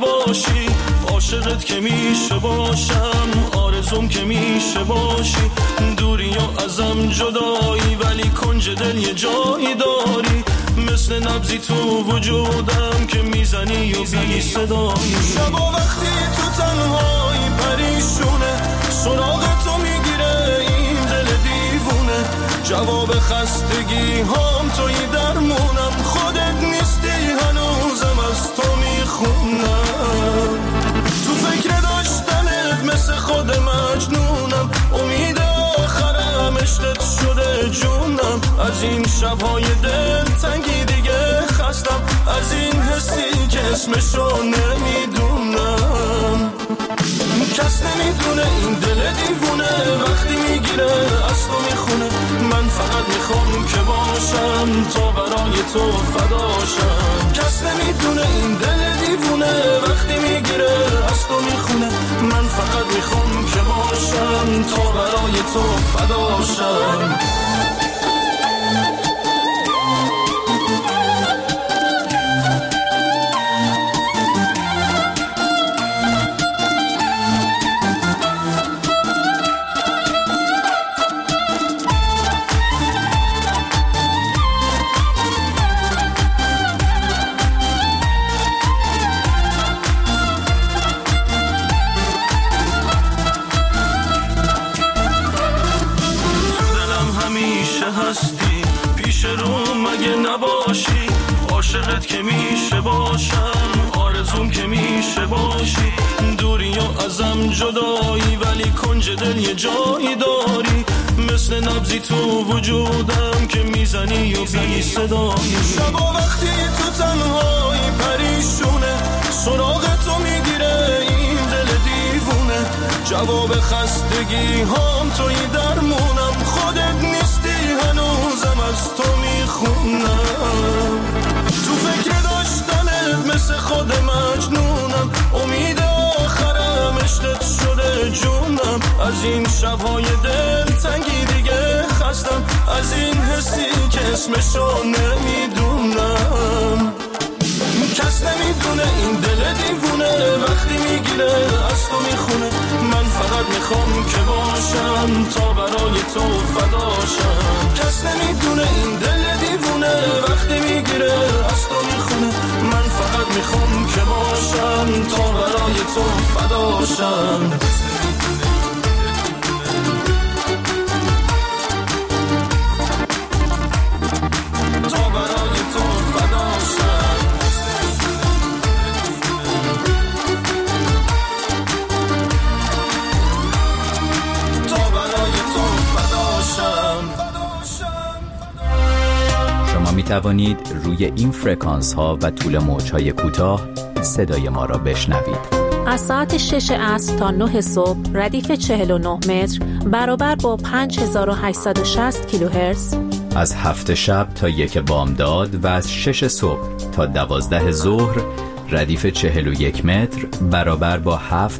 نباشی، عاشقت که میشه باشم، آرزوم که میشه باشی، دوری و ازم جدایی ولی کنج دل یه جایی داری، مثل نبضی تو وجودم که میزنی و بی صدایی. شبا وقتی تو تنهایی پریشونه، سراغ تو میگیره این دل دیوونه، جواب خستگی هام توی درمونم، خودت نیستی هنوزم از تو میخونم، تو فکر داشتنت مثل خود مجنونم، امید آخرم عشقت شده جونم، از این شبهای دل تنگی دیگه خستم، از این حسی که اسمشو نمیدونم، کس نمیدونه این دل دیوونه وقتی میگیره از تو میخونه، من فقط میخوام که باشم تا برای تو فداشم، کس نمیدونه این دل دیوونه وقتی میگیره از تو میخونه، من فقط میخوام که باشم تا برای تو فداشم. هستی پیش رو مگه نباشی، عاشقت که میشه باشم، آرزوم که میشه باشی، دوری و ازم جدایی ولی کنج دل یه جایی داری، مثل نبضی تو وجودم که میزنی و بی صدایی. شبا وقتی تو تنهایی پریشونه، سراغ تو میگیره این دل دیوونه، جواب خستگی هام توی درمونم، خودت نیستی هنوزم از تو میخونم، تو فکر داشتنت مثل خود مجنونم، امید آخرم عشقت شده جونم، از این شبهای دل تنگی دیگه خستم، از این حسی که اسمشو نمیدونم، کس نمیدونه این دل دیوونه وقتی میگیره از تو میخونه، من فقط میخوام که باشم تا برای تو فداشم، کس نمیدونه این دل دیوونه وقتی میگیره از تو میخونه، من فقط میخوام که باشم تا برای تو فداشم. می توانید روی این فرکانس ها و طول موج های کوتاه صدای ما را بشنوید. از ساعت 6 عصر تا 9 صبح ردیف 49 متر برابر با 5860 کیلوهرتز. از 7 شب تا 1 بامداد و از 6 صبح تا 12 ظهر ردیف 41 متر برابر با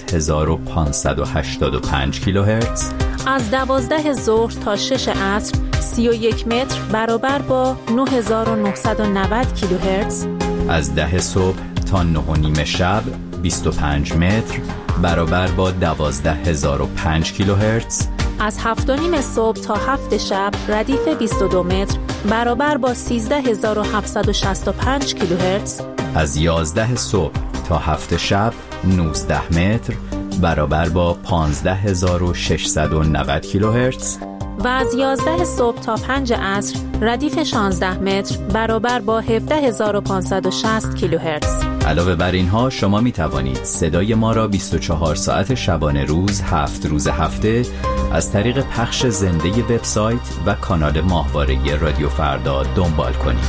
7585 کیلوهرتز. از 12 ظهر تا 6 عصر 31 متر برابر با 9990 کیلوهرتز. از 10 صبح تا 9:30 شب 25 متر برابر با 12005 کیلوهرتز. از 7:30 صبح تا 7 شب ردیف 22 متر برابر با 13765 کیلوهرتز. از 11 صبح تا 7 شب 19 متر برابر با 15690 کیلوهرتز. و از 11 صبح تا 5 عصر ردیف 16 متر برابر با 17560 کیلوهرتز. علاوه بر اینها شما می توانید صدای ما را 24 ساعت شبانه روز 7 روز هفته از طریق پخش زنده وبسایت و کانال ماهواره رادیو فردا دنبال کنید.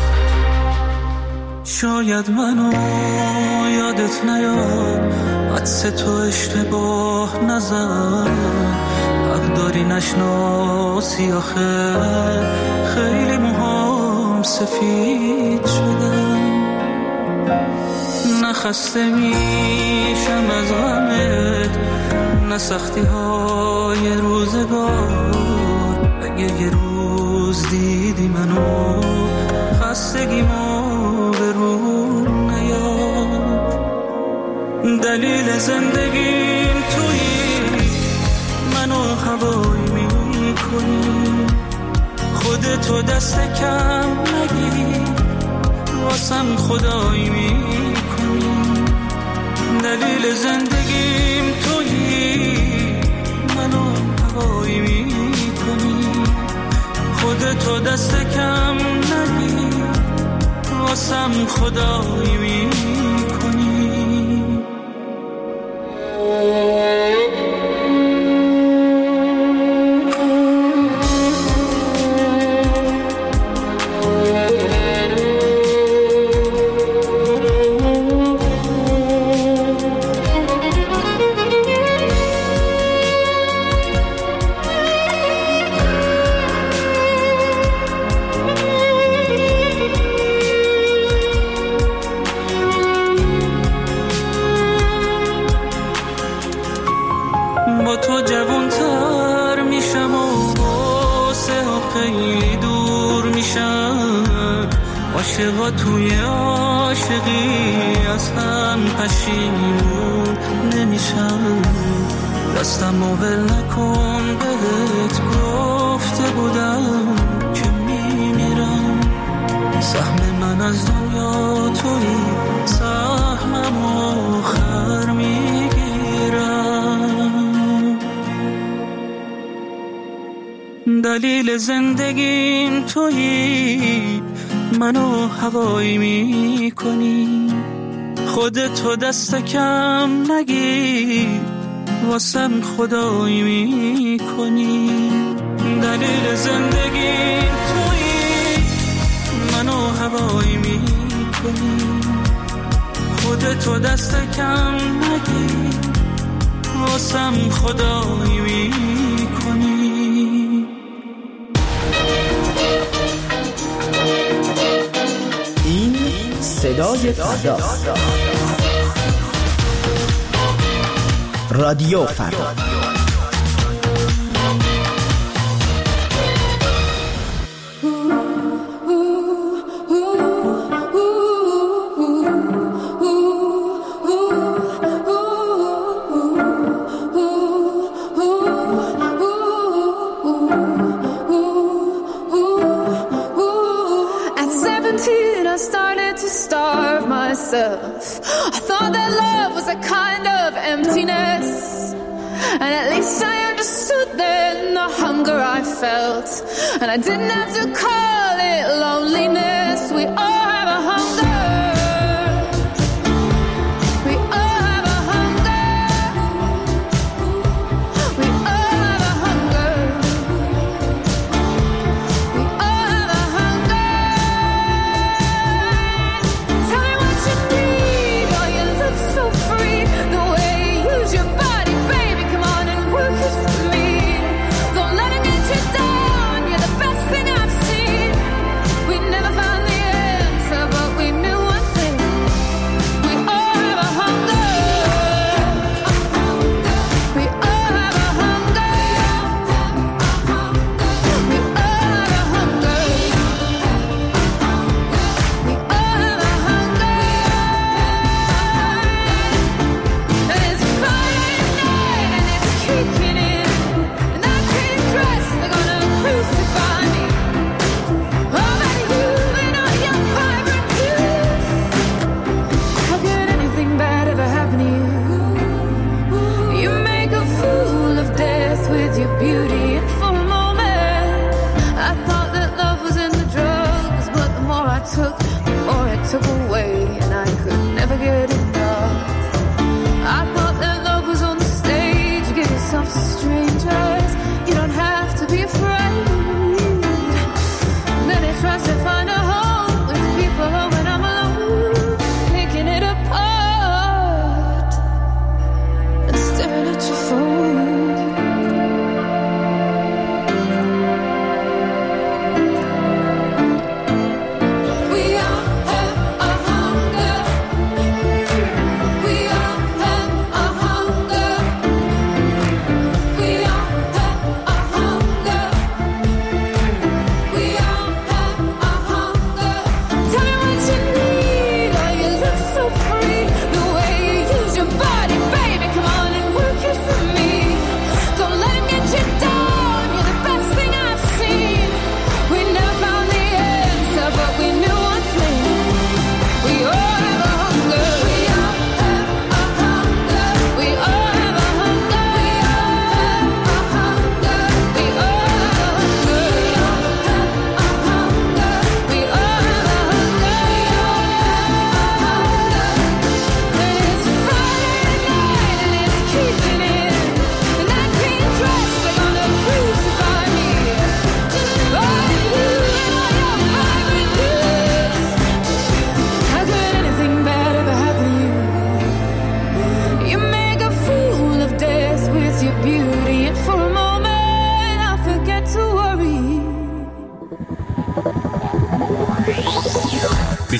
شاید منو یادت نیاد، عدس تو اشتباه نزن، حق داری نشناسی آخه خیلی موهام سفید شدم، نخسته میشم از غمت، نه سختی های روزگار، اگه یه روز دیدی منو خستگیمو به رو نیاد. دلیل زندگیم تویی، منو هوایی میکنی، خودتو دست کم نگیر، واسم خدایی میکنی. دلیل زندگیم تویی، منو هوایی میکنی، خودتو دست کم نگیر، واسم خدایی میکنی. با تو جوانتر میشم و باسه ها خیلی دور میشم، عاشقا توی عاشقی از هم پشیمون نمیشم. دستم ول نکن، بهت گفته بودم که میمیرم. سهم من از دنیا توی، سهمم آخر میگیرم. دلیل زندگیم تویی، منو هوایی میکنی، خودتو دست کم نگیر، واسم خدایی میکنی. دلیل زندگیم تویی، منو هوایی میکنی، خودتو دست کم نگیر، واسم خدایی میکنی. این صدای فرداست. رادیو فردا. I thought that love was a kind of emptiness, and at least I understood then the hunger I felt, and I didn't have to call it loneliness. We all have a hunger. We all have a hunger. We all have a hunger. We all have a hunger. Tell me what you need. Oh, you look so free. The way you use your body, baby. Come on and work it for me. Don't let it get you down. You're the best thing I've seen. We never found the answer, but we knew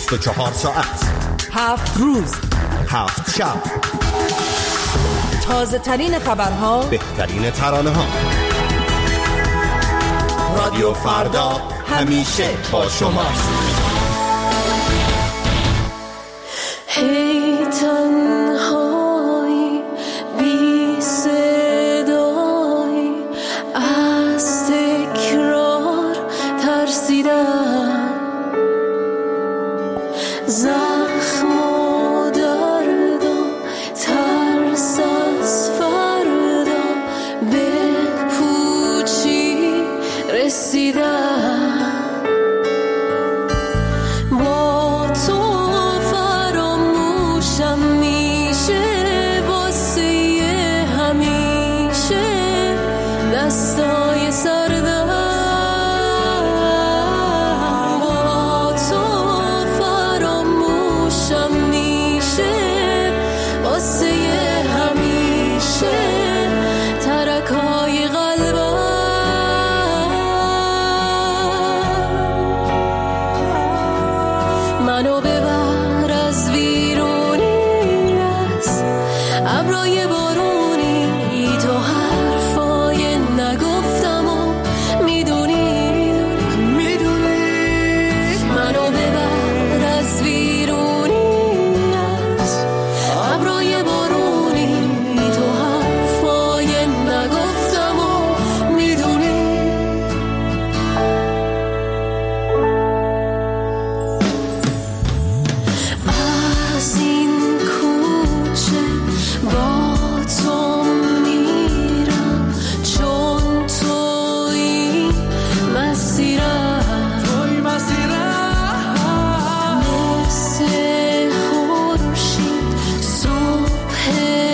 24 ساعت، 7 روز، 7 شب، تازه ترین خبرها، بهترین ترانه ها. رادیو فردا همیشه با شماست. هی تنهایی بی صدایی از تکرار ترسیدم، زخم و دردم ترس از فردا به پوچی رسیدم. با تو فراموشم میشه واسه همیشه، دستای سردم. با تو فراموشم میشه واسه همیشه، ترکای قلبم. منو ببر از ویرونی، از ابرای بارونی، تو حرفای نگفتم و میدونی. منو ببر از ویرونی، از ابرای بارونی، تو حرفای نگفتم و میدونی. از این کوچه با تو میرم، چون توی مسیرم، مثل خورشید صبح